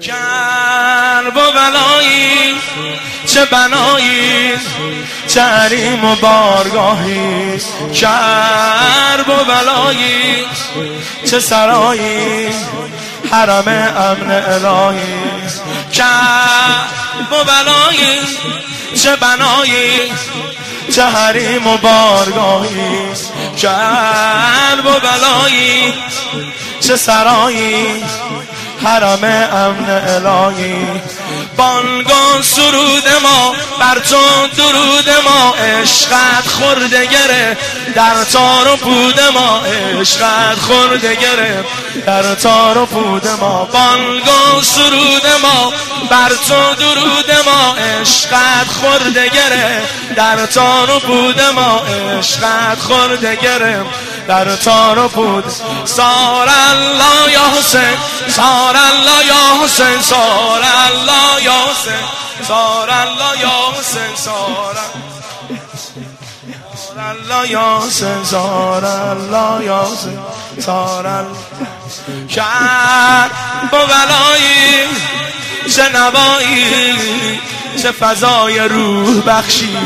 کرب و بلایی چه بنایی چه حریم و بارگاهی، کرب و بلایی چه سرایی حرم امن الهی، کرب و بلایی چه بنایی چه حریم و بارگاهی، کرب و بلایی چه سرایی حرم امن الهی. بانگ و سرود ما بر تو درود ما، عشقت خورده گره در تار و پود ما، عشقت خورده گره در تار و پود ما. بانگ و سرود ما بر تو درود ما، عشقت خورده گره در تار و پود ما، عشقت خورده گره در تار و پود. سار الله یا حسین، سار الله یا حسین، سار الله یا حسین، سار الله یا حسین، سار الله یا حسین، سار الله یا حسین، سار الله. کرب و بلایی چه نوایی چه فضای روح بخشی،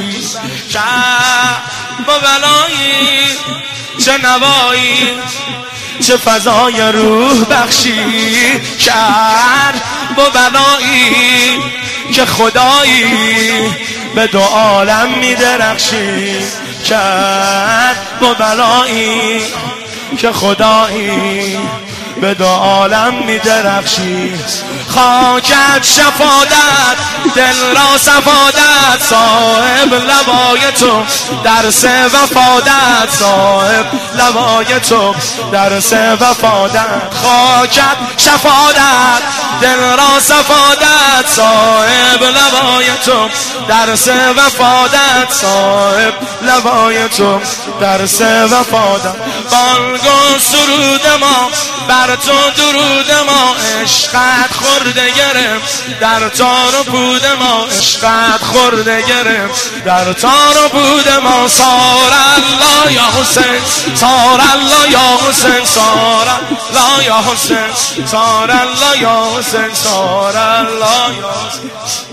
کرب و بلایی چه نوایی چه فضای روح بخشی، کرب و بلایی که خدایی به دو عالم می درخشی، کرب و بلایی که خدایی به دو عالم می درخشی. خاکت شفادت دل را صفادت، صاحب لوای تو درس وفادت، صاحب لوای تو درس وفادت. خاکت شفادت دل را صفادت، صاحب لوای تو درس وفادت، صاحب لوای تو درس وفادت. بانگ و سرود ما بر تو درود ما، عشقت خورده گرم در تار و پود ما، عشقت خورده گرم در تار و پود ما. سار الله یا حسین، سار الله یا حسین، سار الله یا حسین، سار الله یا حسین، سار الله یا حسین.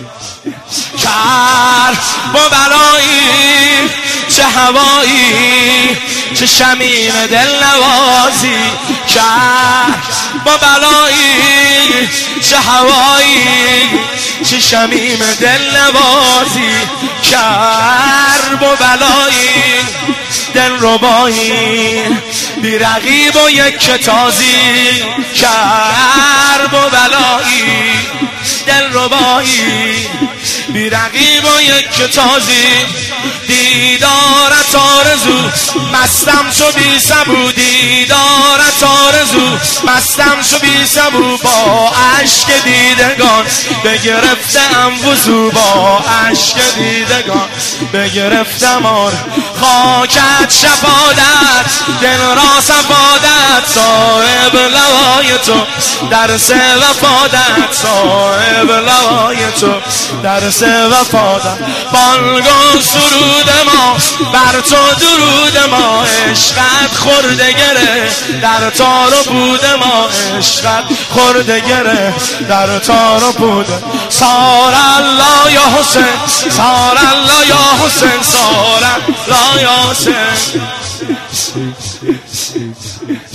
کرب و بلایی چه هوایی چه شمیم دل نوازی، کرب و بلایی چه هوایی چه شمیم دل نوازی، کرب و بلایی دل ربایی بی رقیب و یک تازی، کرب و بلایی دل ربایی بی رقیب و یک تازی. دیدارت آرزو مستم شو بی سبو، دیدارت آرزو مستم شو بی سبو، با عشق دیدگان بگرفتم وضو، با عشق دیدگان بگرفتم آر. خاکت شفادت دل را صفادت، صاحب لوای تو درس وفادت، صاحب لوای تو درس وفادت. بانگ و سرود ما بر تو درود ما، عشقت خورده گره در تار و پود ما، عشقت خورده گره در تار و پود. سار الله یا حسین، سار الله یا حسین، سار الله یا حسین.